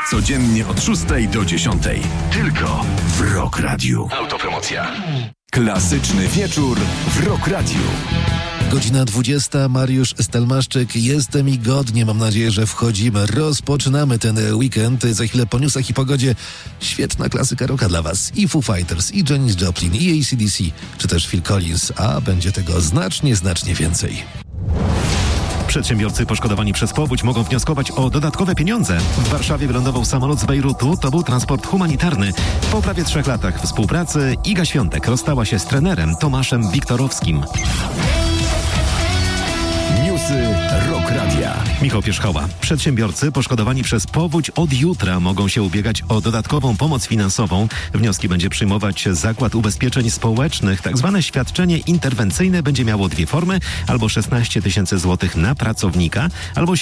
Codziennie od 6 do 10. Tylko w Rock Radiu. Autopromocja. Klasyczny wieczór w Rock Radiu. Godzina 20, Mariusz Stelmaszczyk. Jestem i godnie, mam nadzieję, że wchodzimy. Rozpoczynamy ten weekend. Za chwilę po newsach i pogodzie świetna klasyka rocka dla Was. I Foo Fighters, i Janis Joplin, i AC/DC, czy też Phil Collins. A będzie tego znacznie więcej. Przedsiębiorcy poszkodowani przez powódź mogą wnioskować o dodatkowe pieniądze. W Warszawie wylądował samolot z Bejrutu. To był transport humanitarny. Po prawie 3 latach współpracy Iga Świątek rozstała się z trenerem Tomaszem Wiktorowskim. Newsy Rock Radia. Michał Pierzchała. Przedsiębiorcy poszkodowani przez powódź od jutra mogą się ubiegać o dodatkową pomoc finansową. Wnioski będzie przyjmować Zakład Ubezpieczeń Społecznych. Tak zwane świadczenie interwencyjne będzie miało 2 formy, albo 16 000 złotych na pracownika, albo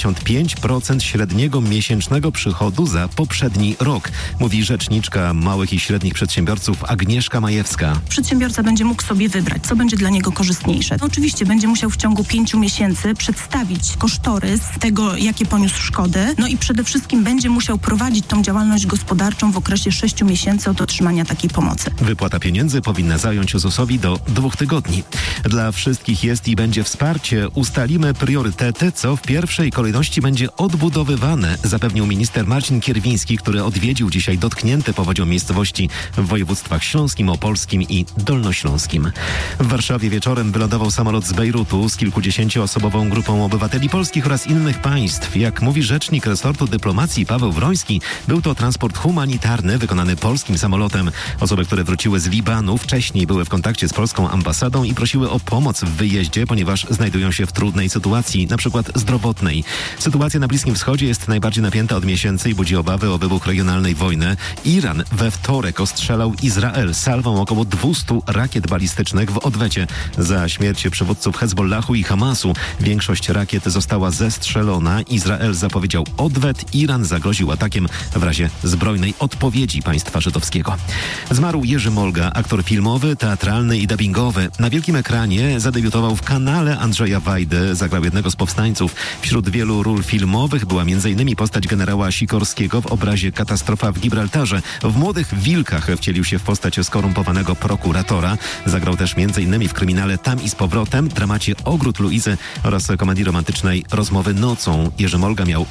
75% średniego miesięcznego przychodu za poprzedni rok, mówi rzeczniczka małych i średnich przedsiębiorców Agnieszka Majewska. Przedsiębiorca będzie mógł sobie wybrać, co będzie dla niego korzystniejsze. Oczywiście będzie musiał w ciągu 5 miesięcy przedstawić kosztorys tego, jakie poniósł szkody, no i przede wszystkim będzie musiał prowadzić tą działalność gospodarczą w okresie 6 miesięcy od otrzymania takiej pomocy. Wypłata pieniędzy powinna zająć ZUS-owi do 2 tygodni. Dla wszystkich jest i będzie wsparcie. Ustalimy priorytety, co w pierwszej kolejności będzie odbudowywane, zapewnił minister Marcin Kierwiński, który odwiedził dzisiaj dotknięte powodzią miejscowości w województwach śląskim, opolskim i dolnośląskim. W Warszawie wieczorem wylądował samolot z Bejrutu z kilkudziesięcioosobową grupą obywateli polskich oraz innych państw. Jak mówi rzecznik resortu dyplomacji Paweł Wroński, był to transport humanitarny wykonany polskim samolotem. Osoby, które wróciły z Libanu, wcześniej były w kontakcie z polską ambasadą i prosiły o pomoc w wyjeździe, ponieważ znajdują się w trudnej sytuacji, na przykład zdrowotnej. Sytuacja na Bliskim Wschodzie jest najbardziej napięta od miesięcy i budzi obawy o wybuch regionalnej wojny. Iran we wtorek ostrzelał Izrael salwą około 200 rakiet balistycznych w odwecie za śmierć przywódców Hezbollahu i Hamasu. Większość rakiet została zestrzelona. Izrael zapowiedział odwet. Iran zagroził atakiem w razie zbrojnej odpowiedzi państwa żydowskiego. Zmarł Jerzy Molga, aktor filmowy, teatralny i dubbingowy. Na wielkim ekranie zadebiutował w Kanale Andrzeja Wajdy. Zagrał jednego z powstańców. Wśród wielu ról filmowych była m.in. postać generała Sikorskiego w obrazie Katastrofa w Gibraltarze. W Młodych Wilkach wcielił się w postać skorumpowanego prokuratora. Zagrał też m.in. w kryminale Tam i z powrotem, dramacie Ogród Luizy oraz komedii romantycznej Rozmowy nocą. Jerzy Molga miał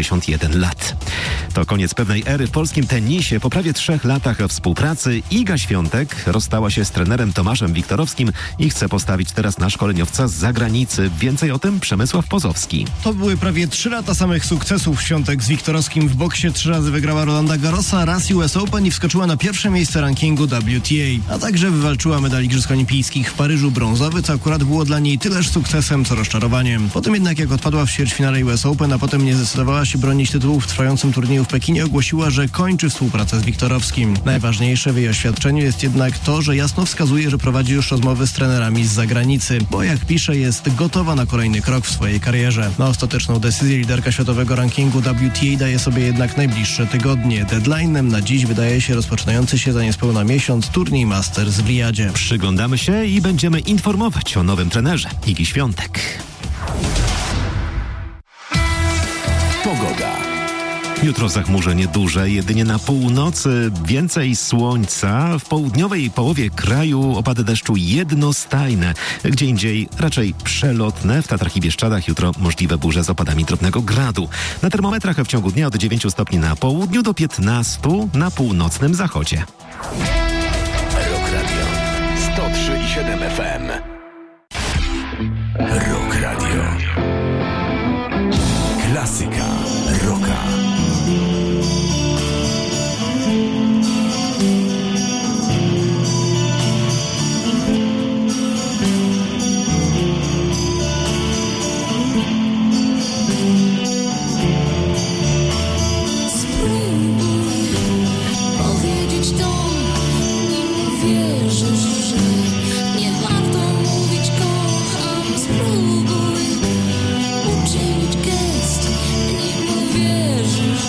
91 lat. To koniec pewnej ery w polskim tenisie. Po prawie 3 latach współpracy Iga Świątek rozstała się z trenerem Tomaszem Wiktorowskim i chce postawić teraz na szkoleniowca z zagranicy. Więcej o tym Przemysław Pozowski. To były prawie 3 lata samych sukcesów Świątek z Wiktorowskim. W boksie 3 razy wygrała Rolanda Garrosa, raz US Open i wskoczyła na pierwsze miejsce rankingu WTA. A także wywalczyła medal Igrzysk Olimpijskich w Paryżu brązowy, co akurat było dla niej tyleż sukcesem, co rozczarowaniem. Potem jednak jak odpadła w ćwierćfinale US Open, a potem nie zdecydowała się bronić tytułu w trwającym turnieju w Pekinie, ogłosiła, że kończy współpracę z Wiktorowskim. Najważniejsze w jej oświadczeniu jest jednak to, że jasno wskazuje, że prowadzi już rozmowy z trenerami z zagranicy, bo jak pisze, jest gotowa na kolejny krok w swojej karierze. Na ostateczną decyzję liderka światowego rankingu WTA daje sobie jednak najbliższe tygodnie. Deadline'em na dziś wydaje się rozpoczynający się za niespełna miesiąc turniej Masters w Riyadzie. Przyglądamy się i będziemy informować o nowym trenerze Igi Świątek. Pogoda. Jutro zachmurzenie duże, jedynie na północy więcej słońca. W południowej połowie kraju opady deszczu jednostajne. Gdzie indziej raczej przelotne. W Tatrach i Bieszczadach jutro możliwe burze z opadami drobnego gradu. Na termometrach w ciągu dnia od 9 stopni na południu do 15 na północnym zachodzie. Rock Radio 103,7 FM. Rock Radio. Klasyka rocka. Spróbuj uczynić gest, niech uwierzysz.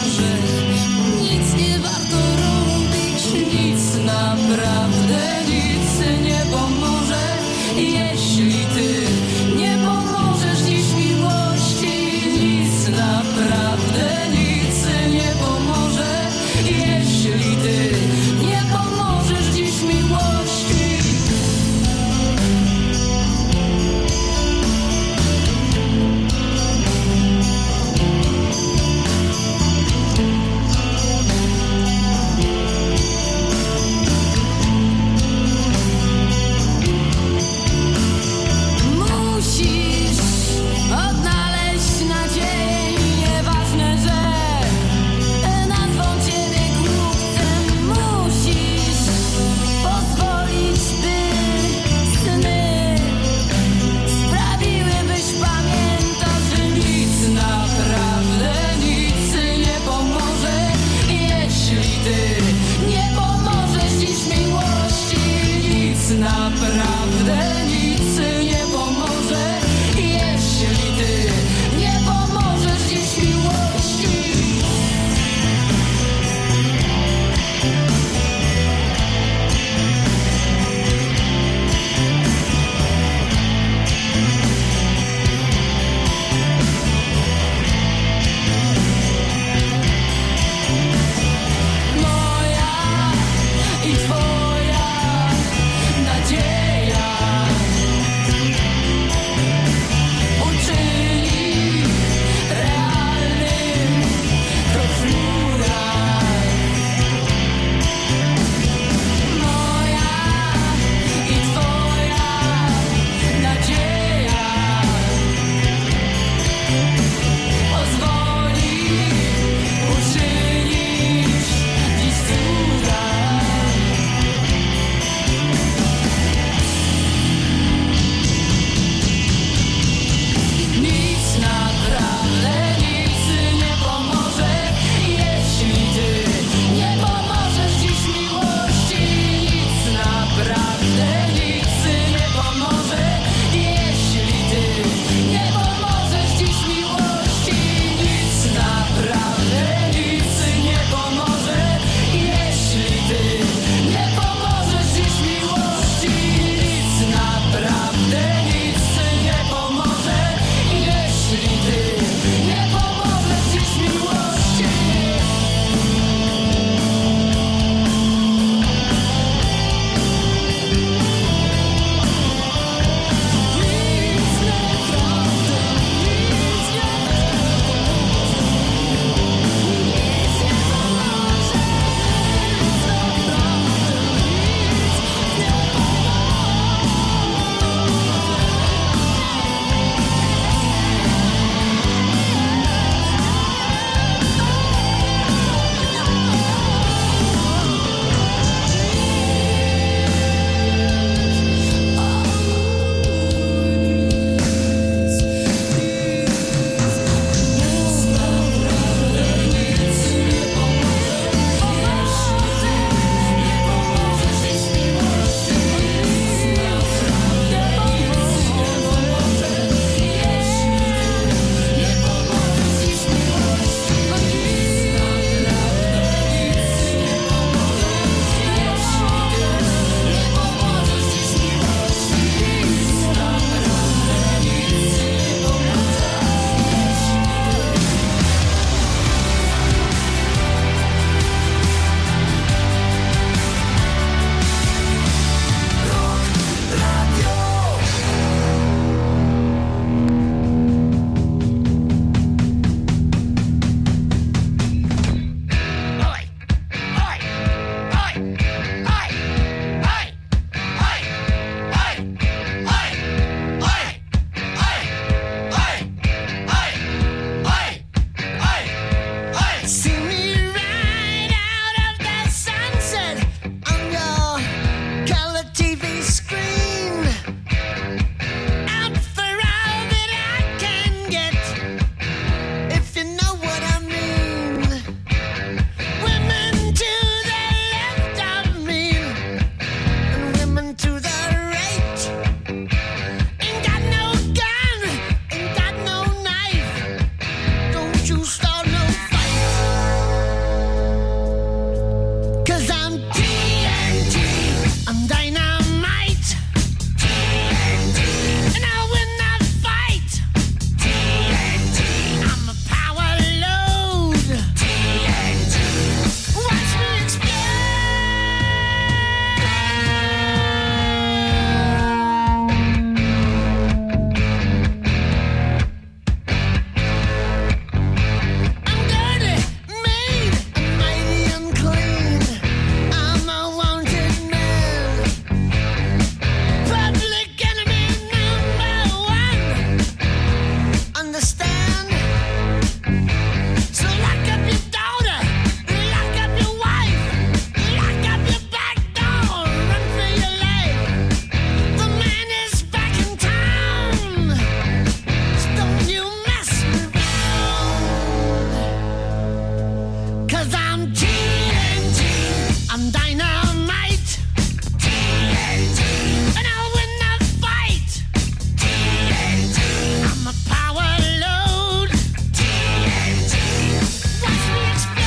'cause I'm TNT. I'm dynamite. TNT. And I'll win the fight. TNT. I'm a power load. TNT. Watch me explode.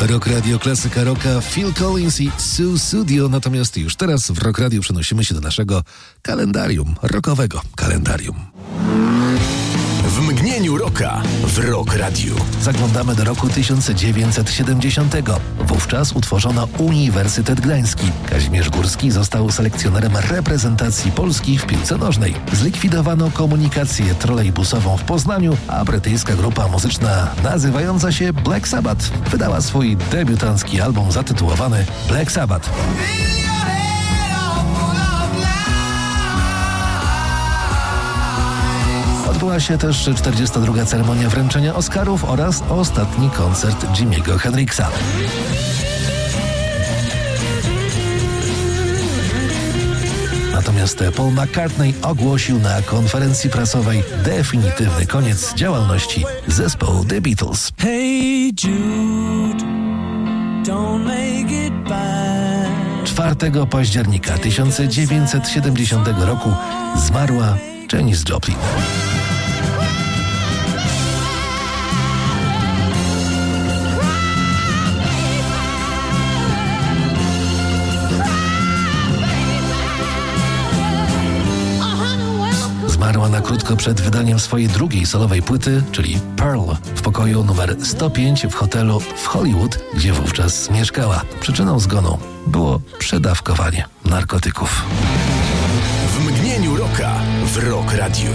Rock Radio, klasyka rocka, Phil Collins i Sue Studio. Natomiast już teraz w Rock Radio przenosimy się do naszego kalendarium, rockowego kalendarium. W mgnieniu rocka w Rock Radio. Zaglądamy do roku 1970. Wówczas utworzono Uniwersytet Gdański. Kazimierz Górski został selekcjonerem reprezentacji Polski w piłce nożnej. Zlikwidowano komunikację trolejbusową w Poznaniu, a brytyjska grupa muzyczna nazywająca się Black Sabbath wydała swój debiutancki album zatytułowany Black Sabbath. Odbyła się też 42. ceremonia wręczenia Oscarów oraz ostatni koncert Jimiego Hendrixa. Natomiast Paul McCartney ogłosił na konferencji prasowej definitywny koniec działalności zespołu The Beatles. Hey Jude, don't make it bad. 4 października 1970 roku zmarła Janis Joplin. Zmarła na krótko przed wydaniem swojej drugiej solowej płyty, czyli Pearl, w pokoju numer 105 w hotelu w Hollywood, gdzie wówczas mieszkała. Przyczyną zgonu było przedawkowanie narkotyków. W mgnieniu rocka w Rock Radio.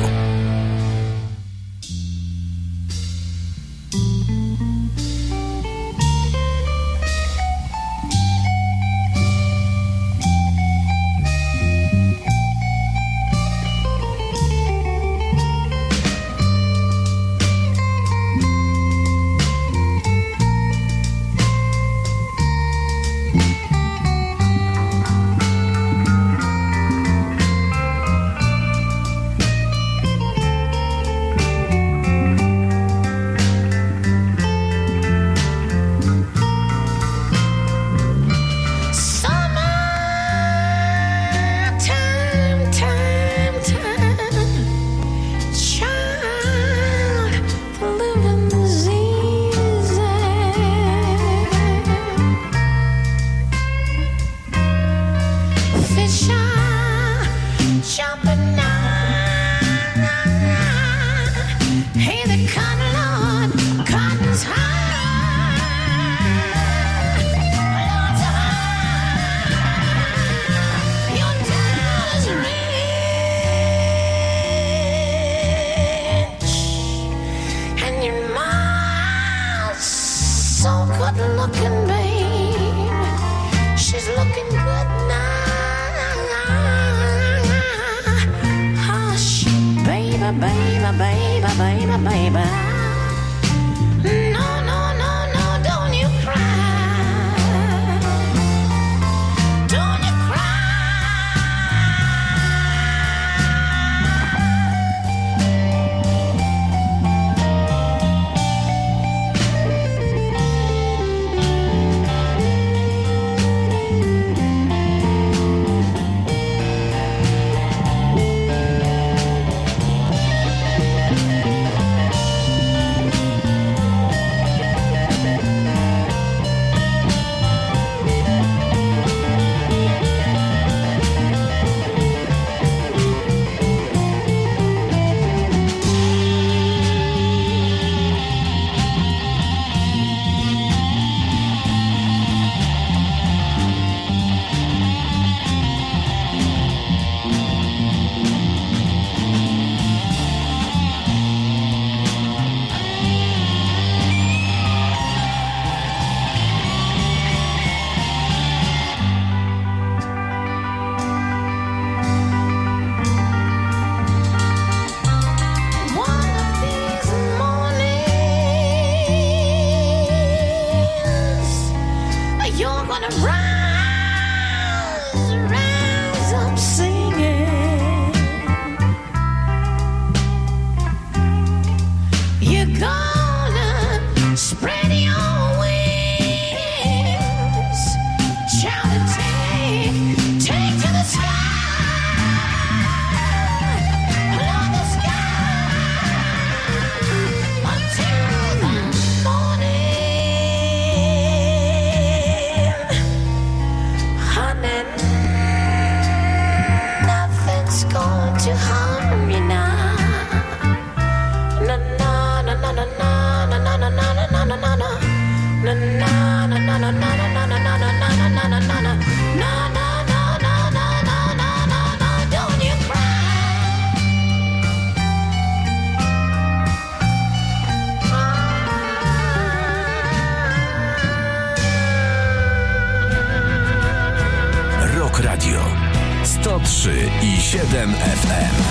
103,7 FM.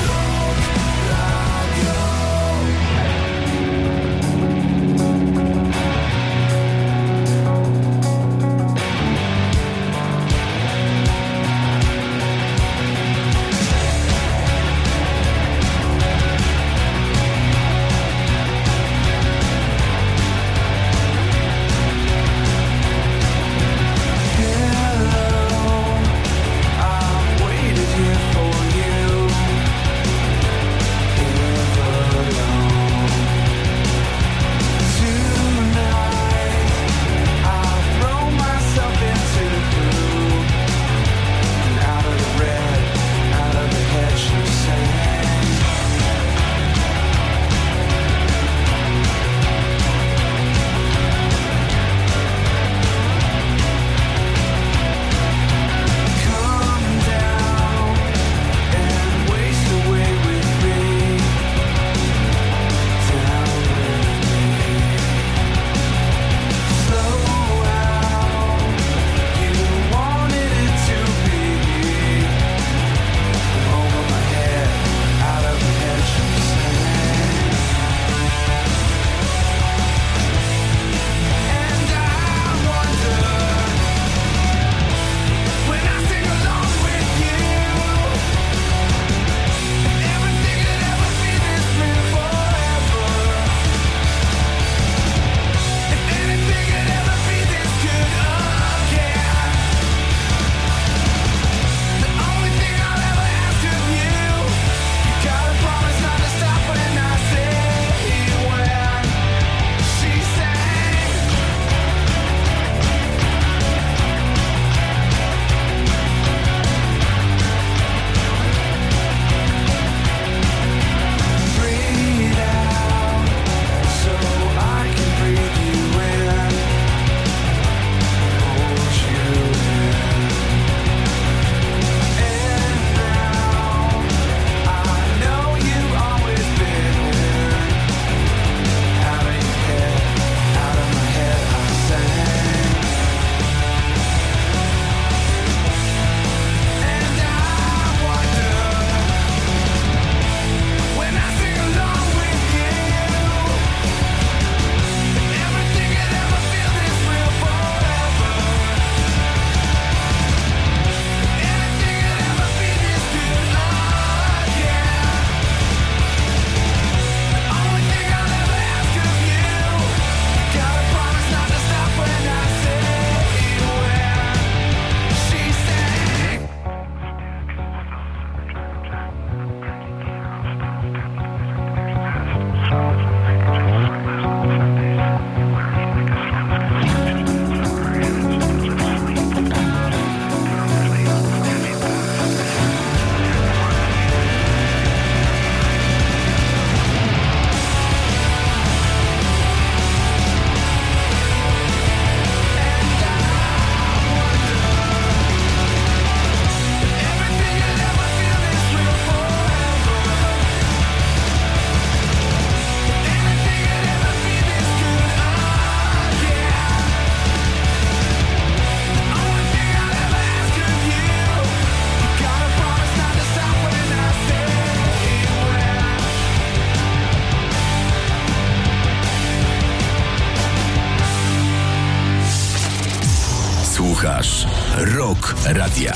Słuchasz Rock Radia.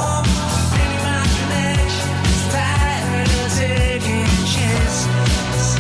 Imagination's tired of taking chances.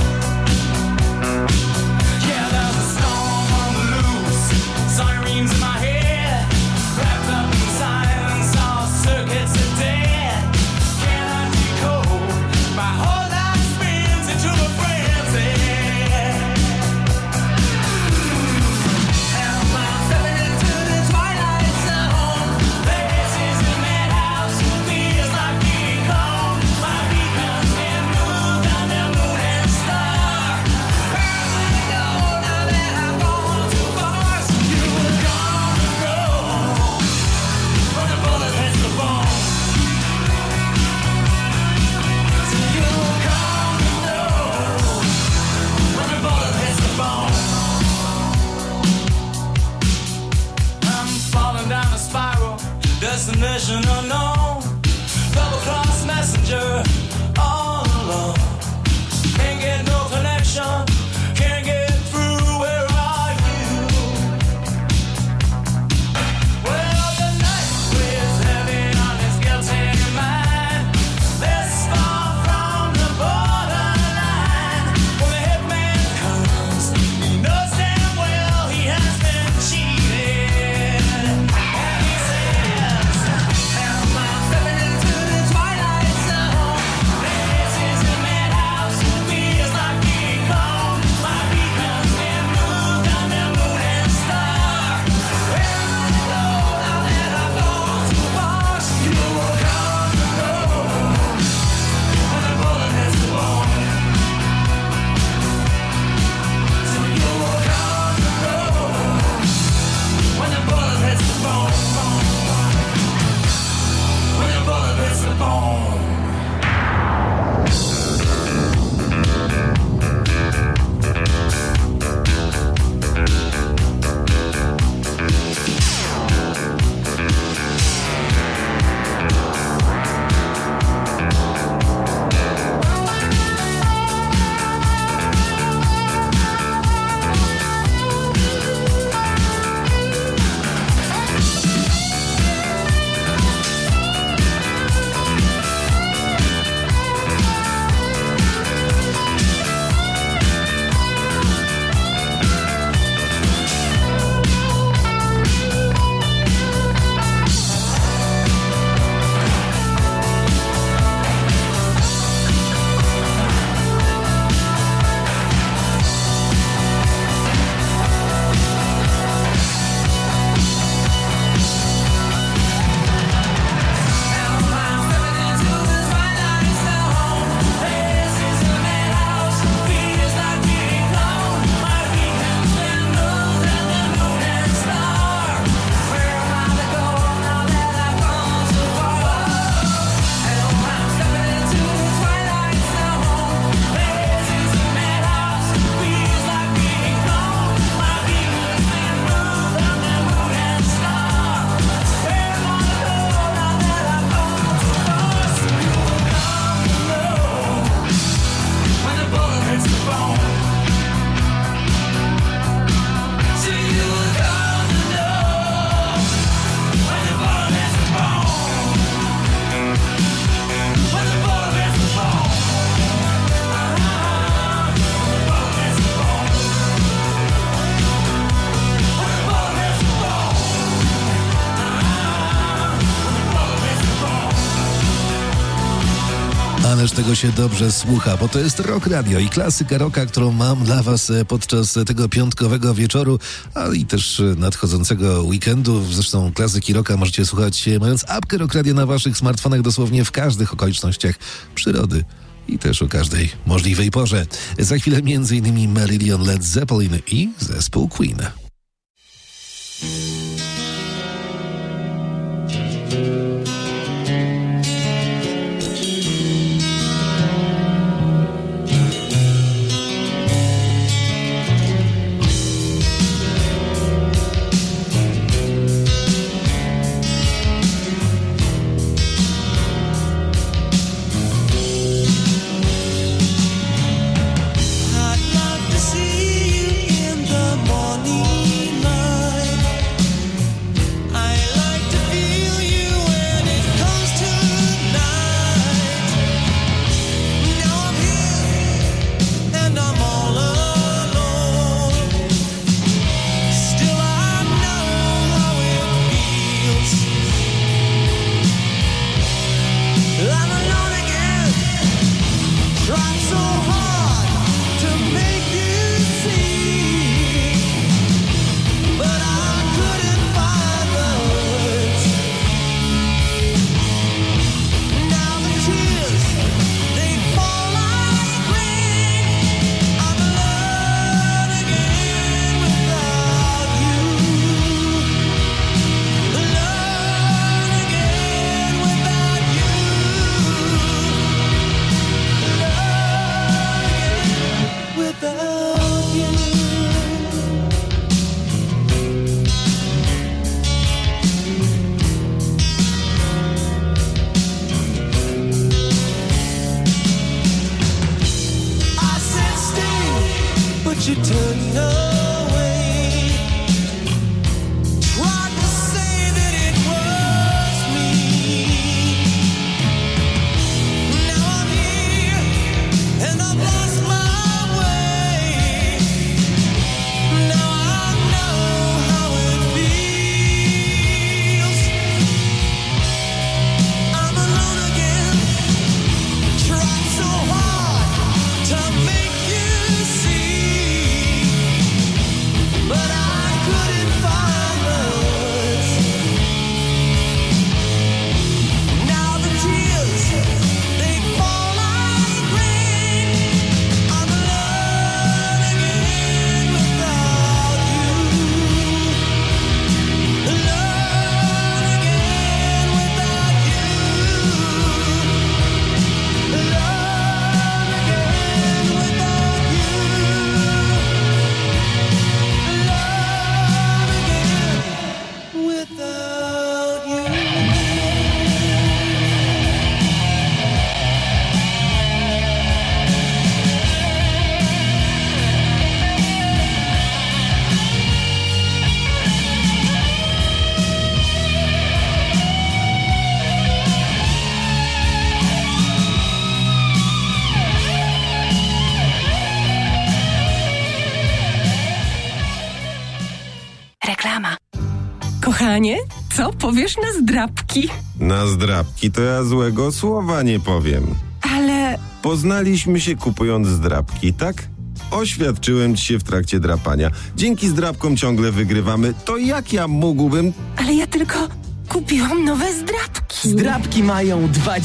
tego się dobrze słucha, bo to jest Rock Radio i klasyka rocka, którą mam dla was podczas tego piątkowego wieczoru, a i też nadchodzącego weekendu. Zresztą klasyki rocka możecie słuchać mając apkę Rock Radio na waszych smartfonach dosłownie w każdych okolicznościach przyrody i też o każdej możliwej porze. Za chwilę m.in. Marillion, Led Zeppelin i zespół Queen. Kochanie, co powiesz na zdrabki? Na zdrabki to ja złego słowa nie powiem. Ale... Poznaliśmy się kupując zdrabki, tak? Oświadczyłem ci się w trakcie drapania. Dzięki zdrabkom ciągle wygrywamy. To jak ja mógłbym... Ale ja tylko kupiłam nowe zdrabki. Zdrabki mają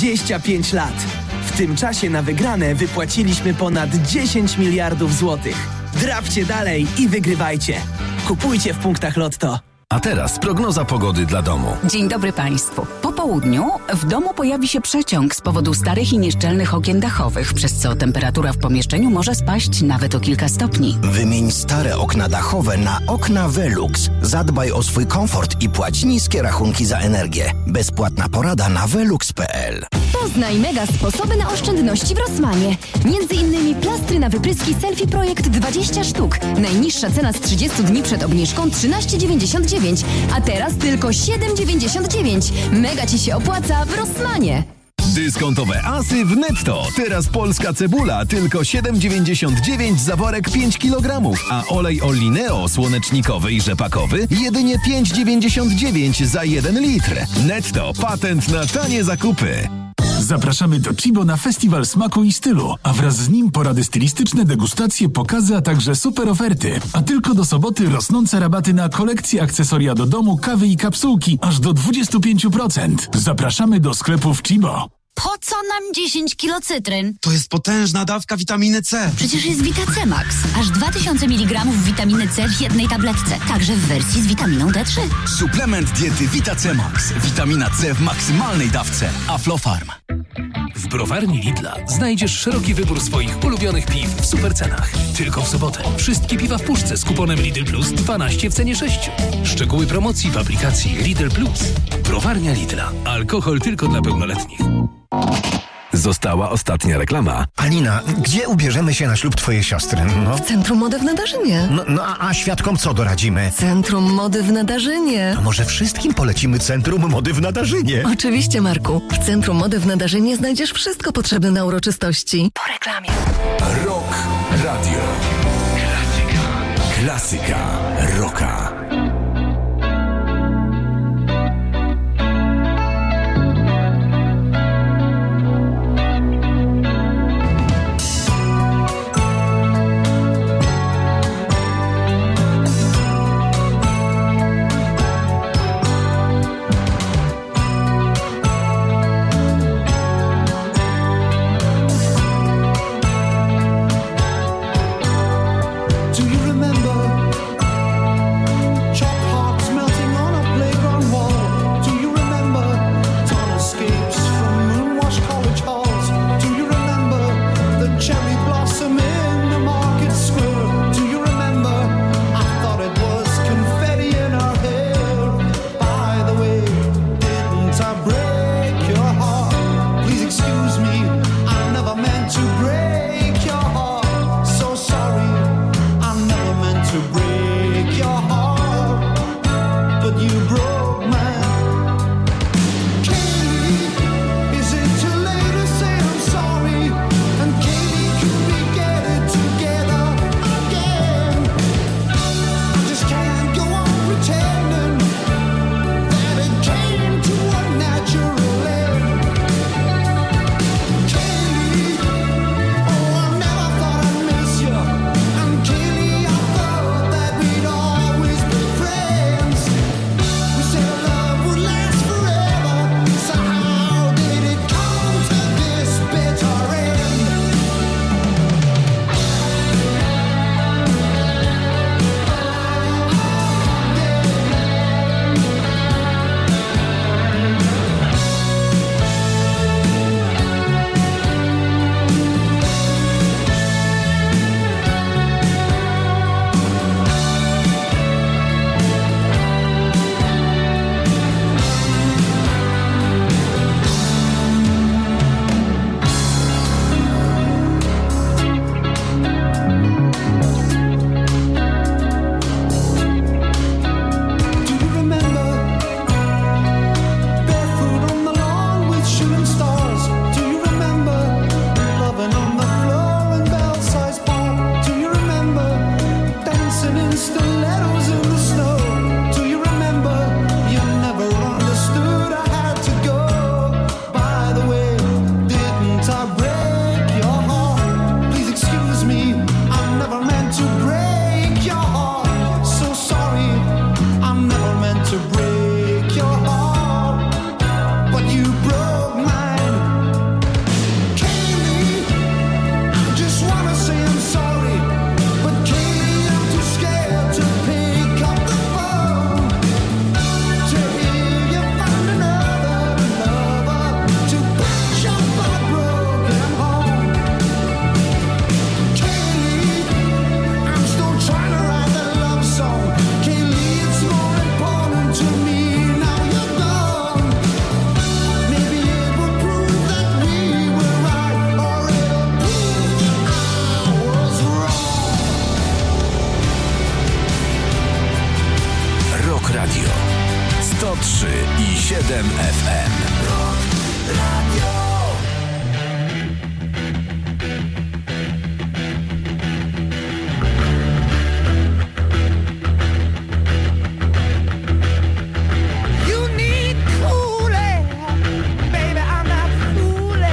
25 lat. W tym czasie na wygrane wypłaciliśmy ponad 10 miliardów złotych. Drapcie dalej i wygrywajcie. Kupujcie w punktach Lotto. A teraz prognoza pogody dla domu. Dzień dobry Państwu. Po południu w domu pojawi się przeciąg z powodu starych i nieszczelnych okien dachowych, przez co temperatura w pomieszczeniu może spaść nawet o kilka stopni. Wymień stare okna dachowe na okna Velux. Zadbaj o swój komfort i płać niskie rachunki za energię. Bezpłatna porada na velux.pl. Poznaj mega sposoby na oszczędności w Rossmanie. Między innymi plastry na wypryski Selfie Projekt 20 sztuk. Najniższa cena z 30 dni przed obniżką 13,99, a teraz tylko 7,99. Mega Ci się opłaca w Rossmanie. Dyskontowe asy w Netto. Teraz polska cebula tylko 7,99 za worek 5 kg, a olej Olineo słonecznikowy i rzepakowy jedynie 5,99 za 1 litr. Netto, patent na tanie zakupy. Zapraszamy do Chibo na festiwal smaku i stylu, a wraz z nim porady stylistyczne, degustacje, pokazy, a także super oferty. A tylko do soboty rosnące rabaty na kolekcje, akcesoria do domu, kawy i kapsułki aż do 25%. Zapraszamy do sklepów Chibo. Po co nam 10 kilo cytryn? To jest potężna dawka witaminy C. Przecież jest Vita-C Max. Aż 2000 mg witaminy C w jednej tabletce. Także w wersji z witaminą D3. Suplement diety Vita-C Max. Witamina C w maksymalnej dawce. Aflofarm. W browarni Lidla znajdziesz szeroki wybór swoich ulubionych piw w supercenach. Tylko w sobotę. Wszystkie piwa w puszce z kuponem Lidl Plus 12 w cenie 6. Szczegóły promocji w aplikacji Lidl Plus. Browarnia Lidla. Alkohol tylko dla pełnoletnich. Została ostatnia reklama. Alina, gdzie ubierzemy się na ślub twojej siostry? No. W Centrum Mody w Nadarzynie. A świadkom co doradzimy? Centrum Mody w Nadarzynie. To może wszystkim polecimy Centrum Mody w Nadarzynie. Oczywiście, Marku. W Centrum Mody w Nadarzynie znajdziesz wszystko potrzebne na uroczystości. Po reklamie. Rock Radio. Klasyka rocka. Radio 103,7 FM. You need cool air, baby. I'm not fooling.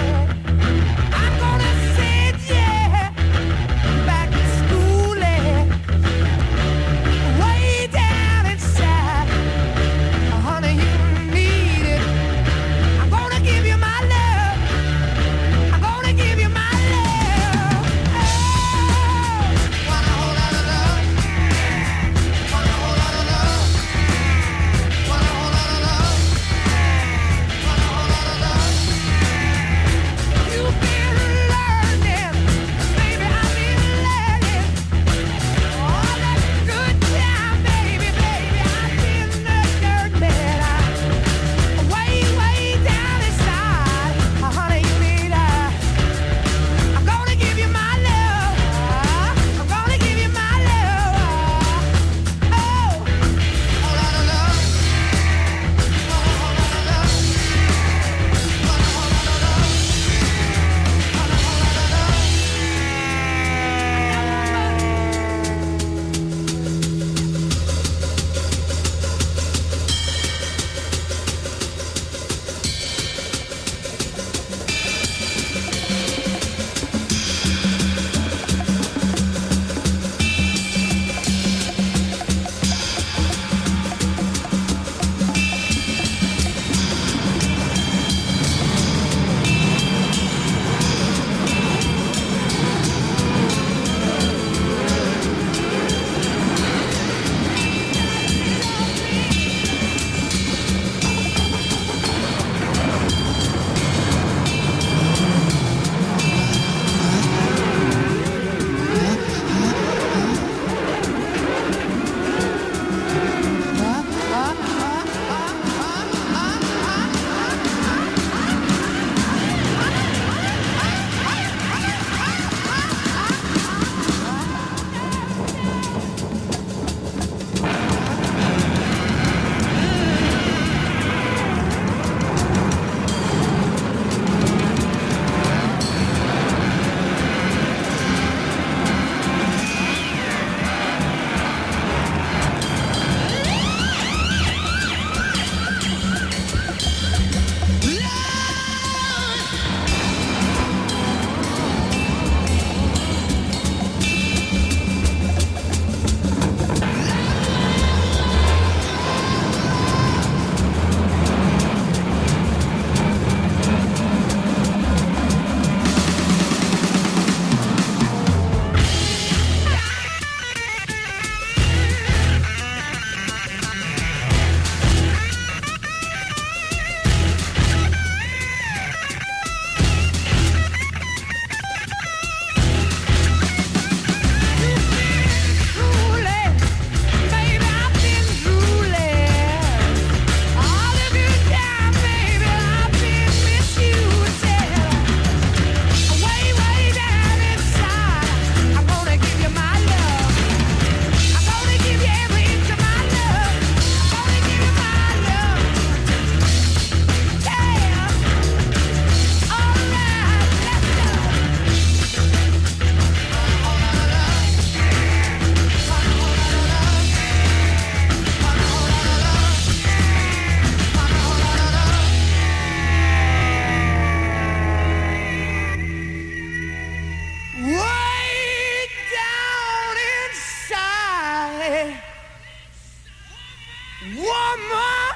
woman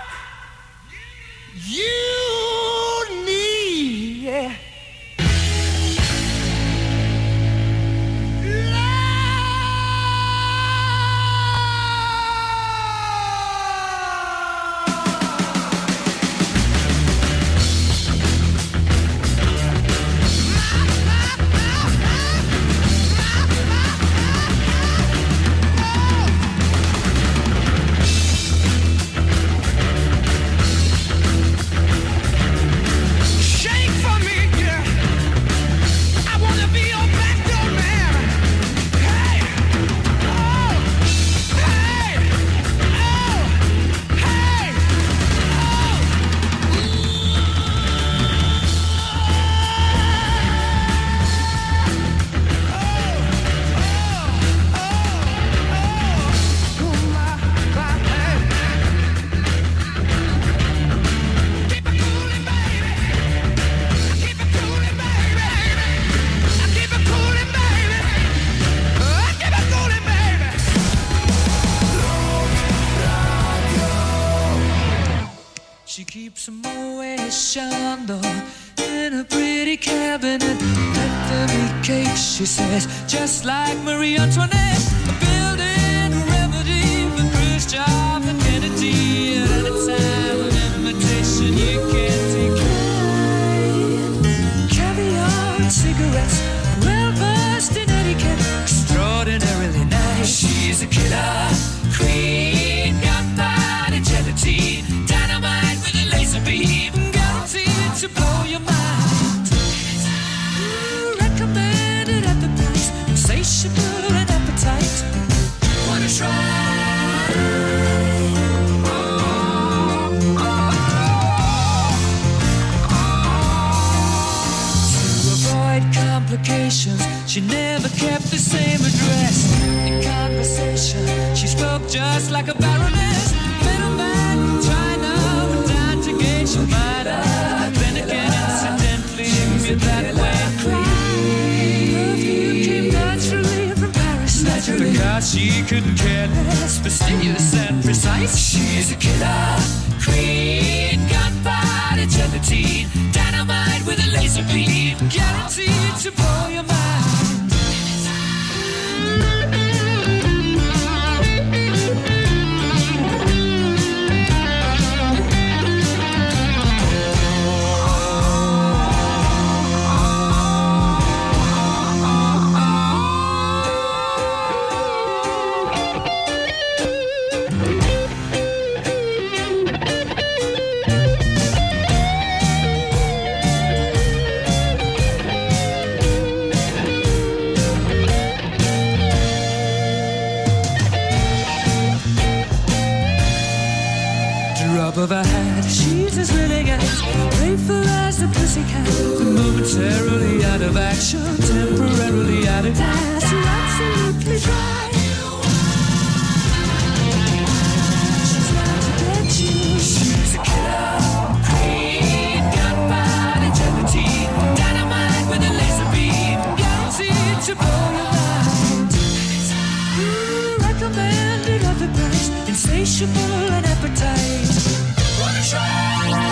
you need. Yeah. She keeps a Moet Chandon in a pretty cabinet. Anthony cake, she says, just like Marie Antoinette. A building remedy for Khrushchev and Kennedy. At any time of invitation, you can't decline. Caviar and cigarettes, well versed in etiquette, extraordinarily nice. She's a killer queen, gunpowder gelatine. Beam, guaranteed to blow your mind. Recommended at the price, insatiable and appetite. Wanna try? To avoid complications, she never kept the same address. In conversation, she spoke just like a baroness. Middleman from China. Your mind, then again, incidentally, you're that way. Perfume came naturally from Paris, naturally. Because she couldn't care less, fastidious and precise. She's a killer queen, gunpowder gelatine, dynamite with a laser beam, guaranteed to blow your mind. Of her hat, she's as willing as playful as a pussycat. Momentarily out of action, temporarily out of gas. You're absolutely dry. She's out to get you. She's a killer queen, gunpowder gelatine, dynamite with a laser beam, guaranteed to blow your mind. Recommended at the price, insatiable and appetite. Wanna try?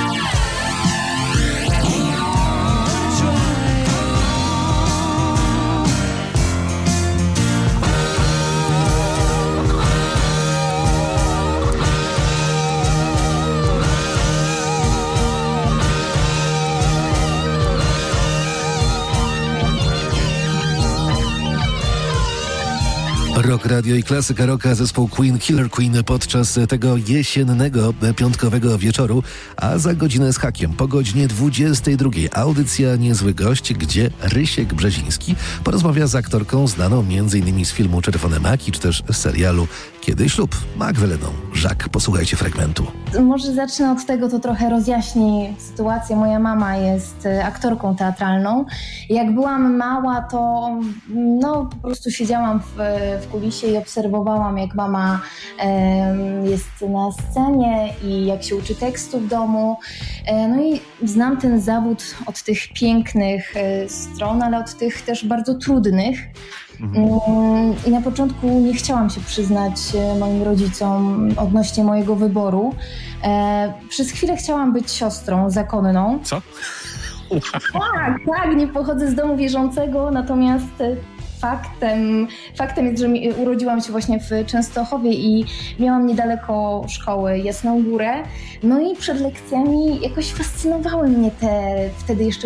Rock Radio i klasyka rocka, zespół Queen, Killer Queen podczas tego jesiennego, piątkowego wieczoru, a za godzinę z hakiem po godzinie 22 audycja Niezły Gość, gdzie Rysiek Brzeziński porozmawia z aktorką znaną m.in. z filmu Czerwone Maki, czy też z serialu Kiedy ślub, Magdaleną Żak. Posłuchajcie fragmentu. Może zacznę od tego, to trochę rozjaśni sytuację. Moja mama jest aktorką teatralną. Jak byłam mała, to po prostu siedziałam w kulisie i obserwowałam, jak mama jest na scenie i jak się uczy tekstu w domu. No i znam ten zawód od tych pięknych stron, ale od tych też bardzo trudnych. I na początku nie chciałam się przyznać moim rodzicom odnośnie mojego wyboru. Przez chwilę chciałam być siostrą zakonną. Co? Tak, nie pochodzę z domu wierzącego, natomiast faktem jest, że urodziłam się właśnie w Częstochowie i miałam niedaleko szkoły Jasną Górę. No i przed lekcjami jakoś fascynowały mnie te wtedy jeszcze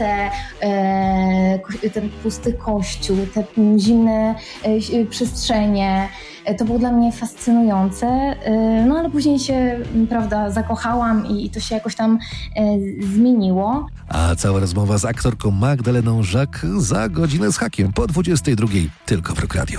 ten pusty kościół, te zimne przestrzenie. To było dla mnie fascynujące, no ale później się, prawda, zakochałam i to się jakoś tam zmieniło. A cała rozmowa z aktorką Magdaleną Żak za godzinę z hakiem po 22:00 tylko w Rock Radio.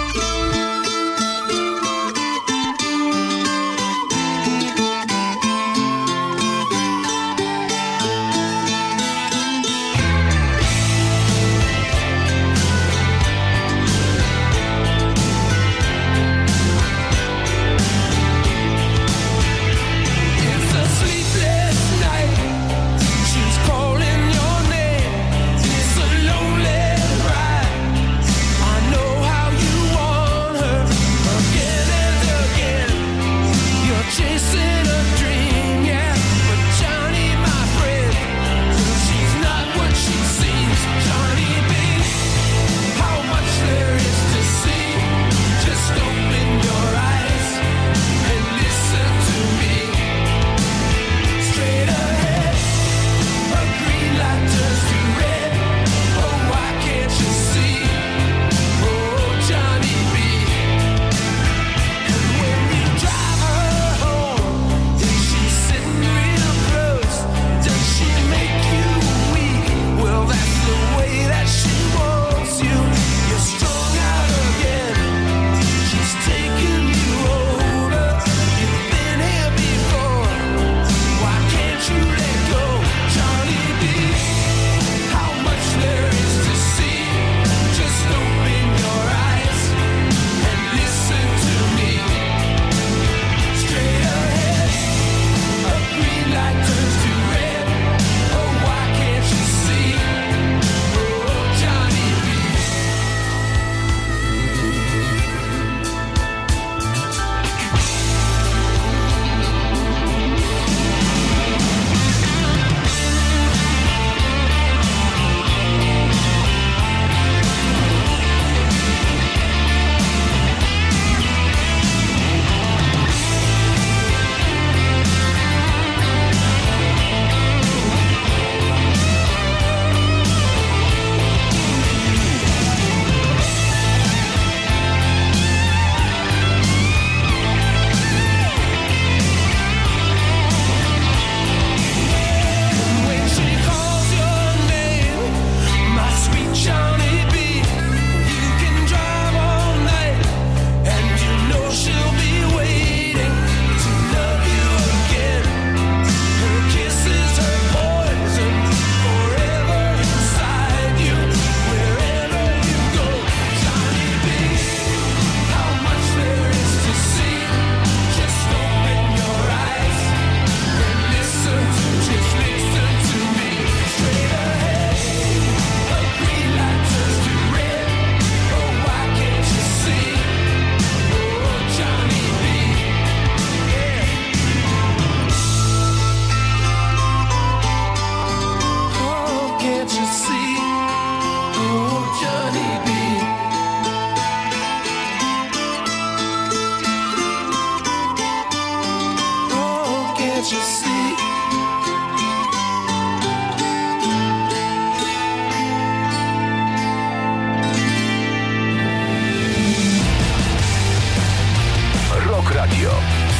Rock Radio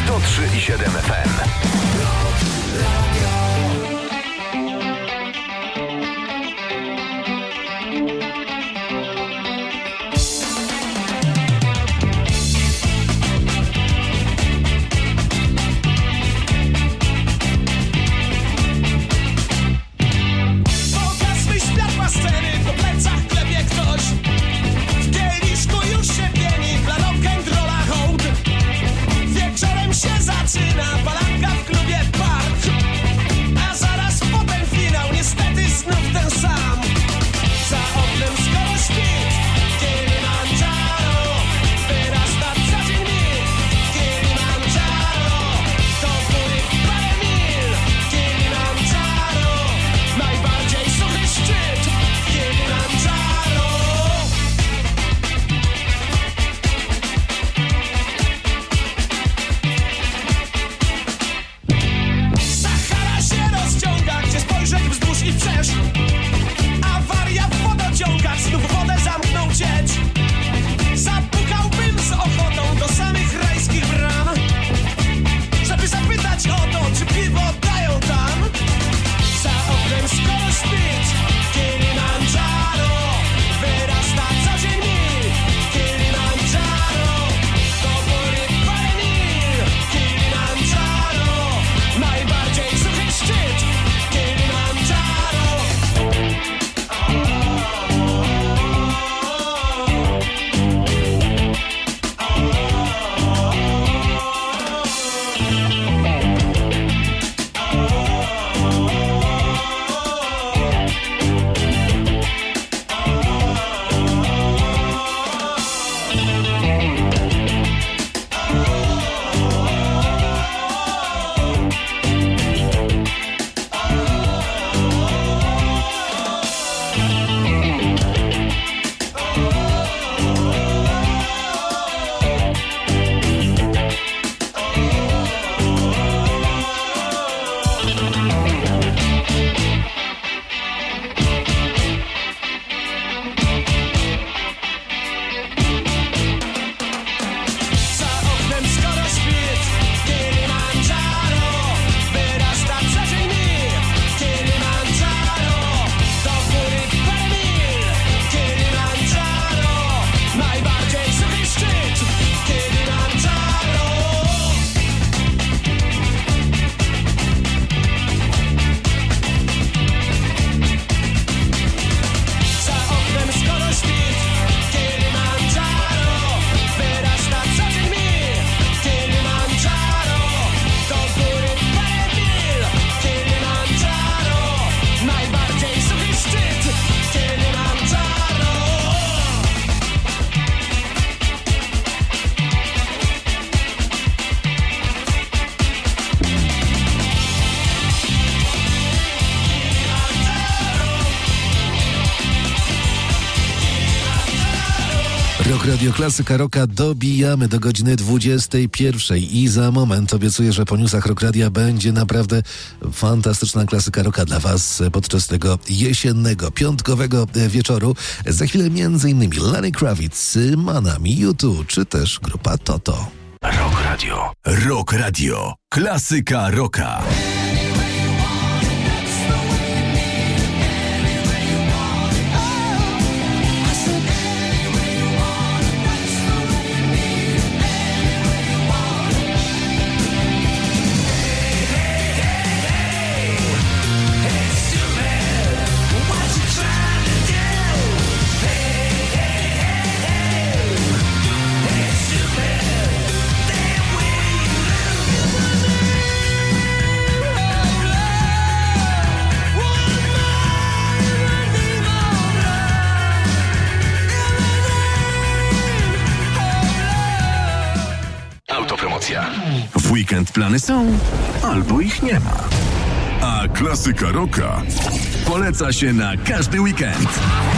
103,7 FM. Zaczyna palanka w klubie Park. Radio Klasyka Rocka dobijamy do godziny 21 i za moment obiecuję, że po newsach Rock Radia będzie naprawdę fantastyczna klasyka rocka dla Was podczas tego jesiennego, piątkowego wieczoru. Za chwilę m.in. Lenny Kravitz, Manami, U2 czy też grupa Toto. Rock Radio. Rock Radio. Klasyka rocka. W weekend plany są, albo ich nie ma. A klasyka rocka poleca się na każdy weekend.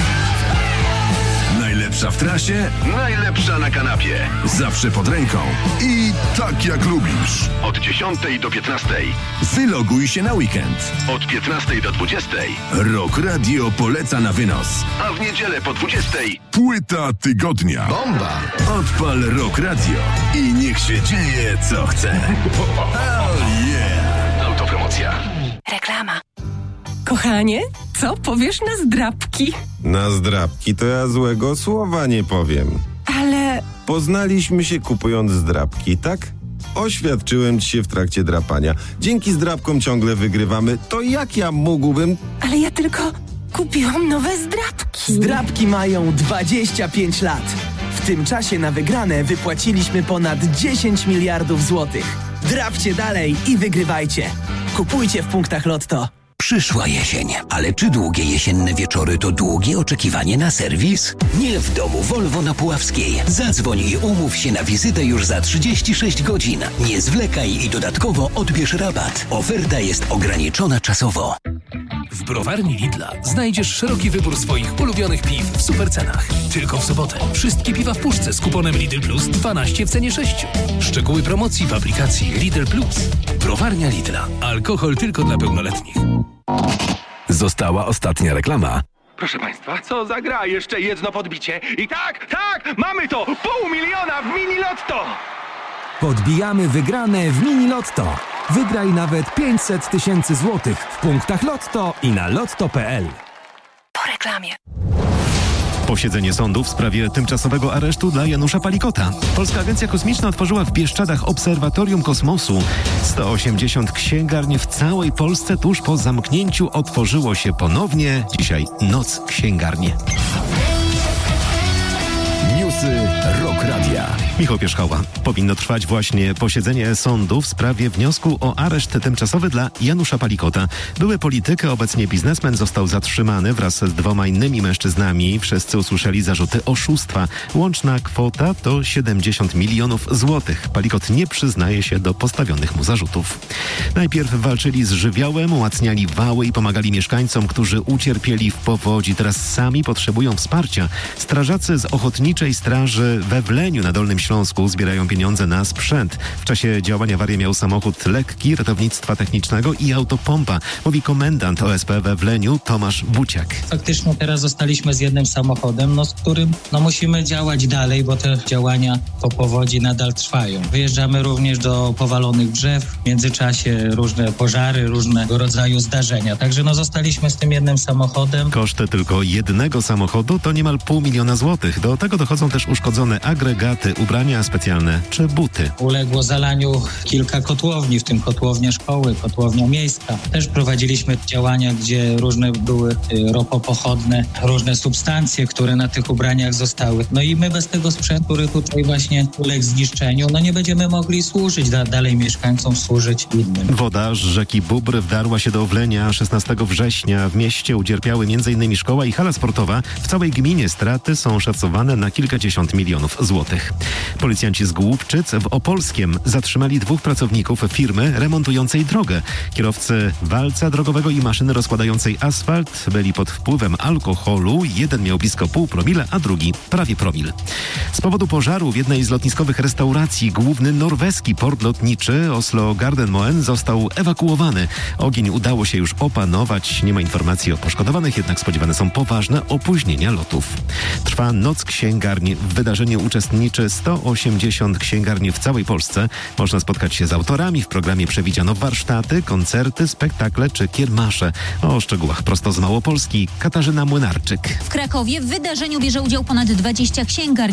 Najlepsza w trasie, najlepsza na kanapie. Zawsze pod ręką i tak jak lubisz. Od 10 do 15. Wyloguj się na weekend. Od 15 do 20. Rock Radio poleca na wynos. A w niedzielę po 20. Płyta tygodnia. Bomba! Odpal Rock Radio i niech się dzieje co chce. Oh yeah! Autopromocja. Reklama. Kochanie, co powiesz na zdrabki? Na zdrabki to ja złego słowa nie powiem. Ale... Poznaliśmy się kupując zdrabki, tak? Oświadczyłem ci się w trakcie drapania. Dzięki zdrabkom ciągle wygrywamy. To jak ja mógłbym... Ale ja tylko kupiłam nowe zdrabki. Zdrabki mają 25 lat. W tym czasie na wygrane wypłaciliśmy ponad 10 miliardów złotych. Drapcie dalej i wygrywajcie. Kupujcie w punktach Lotto. Przyszła jesień, ale czy długie jesienne wieczory to długie oczekiwanie na serwis? Nie w domu Volvo na Puławskiej. Zadzwoń i umów się na wizytę już za 36 godzin. Nie zwlekaj i dodatkowo odbierz rabat. Oferta jest ograniczona czasowo. W browarni Lidla znajdziesz szeroki wybór swoich ulubionych piw w supercenach. Tylko w sobotę. Wszystkie piwa w puszce z kuponem Lidl Plus 12 w cenie 6. Szczegóły promocji w aplikacji Lidl Plus. Browarnia Lidla. Alkohol tylko dla pełnoletnich. Została ostatnia reklama. Proszę Państwa, co za gra? Jeszcze jedno podbicie. I tak, mamy to! 500 000 w Mini Lotto! Podbijamy wygrane w Mini Lotto. Wygraj nawet 500 000 złotych w punktach Lotto i na lotto.pl. Po reklamie. Posiedzenie sądu w sprawie tymczasowego aresztu dla Janusza Palikota. Polska Agencja Kosmiczna otworzyła w Bieszczadach Obserwatorium Kosmosu. 180 księgarni w całej Polsce tuż po zamknięciu otworzyło się ponownie. Dzisiaj Noc Księgarni. Newsy Rock Radia. Michał Pierzchała. Powinno trwać właśnie posiedzenie sądu w sprawie wniosku o areszt tymczasowy dla Janusza Palikota. Były polityk, obecnie biznesmen, został zatrzymany wraz z 2 innymi mężczyznami. Wszyscy usłyszeli zarzuty oszustwa. Łączna kwota to 70 milionów złotych. Palikot nie przyznaje się do postawionych mu zarzutów. Najpierw walczyli z żywiołem, umacniali wały i pomagali mieszkańcom, którzy ucierpieli w powodzi. Teraz sami potrzebują wsparcia. Strażacy z Ochotniczej Straży we Wleniu na Dolnym Śląsku zbierają pieniądze na sprzęt. W czasie działania awarię miał samochód lekki ratownictwa technicznego i autopompa, mówi komendant OSP we Wleniu Tomasz Buciak. Faktycznie teraz zostaliśmy z jednym samochodem, z którym musimy działać dalej, bo te działania po powodzi nadal trwają. Wyjeżdżamy również do powalonych drzew, w międzyczasie różne pożary, różnego rodzaju zdarzenia. Także zostaliśmy z tym jednym samochodem. Koszty tylko jednego samochodu to niemal 500 000 złotych. Do tego dochodzą też uszkodzone agregaty, ubrania specjalne czy buty. Uległo zalaniu kilka kotłowni, w tym kotłownia szkoły, kotłownia miejska. Też prowadziliśmy działania, gdzie różne były ropopochodne, różne substancje, które na tych ubraniach zostały. I my bez tego sprzętu, który tutaj właśnie uległ zniszczeniu, nie będziemy mogli służyć dalej mieszkańcom, służyć innym. Woda z rzeki Bóbr wdarła się do Wlenia 16 września. W mieście ucierpiały m.in. szkoła i hala sportowa. W całej gminie straty są szacowane na kilkadziesiąt milionów złotych. Policjanci z Głubczyc w Opolskiem zatrzymali 2 pracowników firmy remontującej drogę. Kierowcy walca drogowego i maszyny rozkładającej asfalt byli pod wpływem alkoholu. Jeden miał blisko 0,5 promila, a drugi prawie promil. Z powodu pożaru w jednej z lotniskowych restauracji główny norweski port lotniczy Oslo Garden Moen został ewakuowany. Ogień udało się już opanować. Nie ma informacji o poszkodowanych, jednak spodziewane są poważne opóźnienia lotów. Trwa Noc Księgarni. W wydarzeniu uczestniczy 180 księgarni w całej Polsce. Można spotkać się z autorami. W programie przewidziano warsztaty, koncerty, spektakle czy kiermasze. O szczegółach prosto z Małopolski Katarzyna Młynarczyk. W Krakowie w wydarzeniu bierze udział ponad 20 księgarni.